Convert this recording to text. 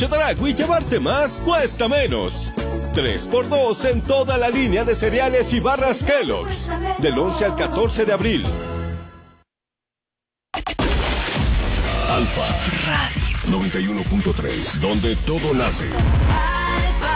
Chedragui, llevarte más cuesta menos. 3x2 en toda la línea de cereales y barras Kellogg's. Del 11 al 14 de abril. Alfa Radio 91.3, donde todo nace.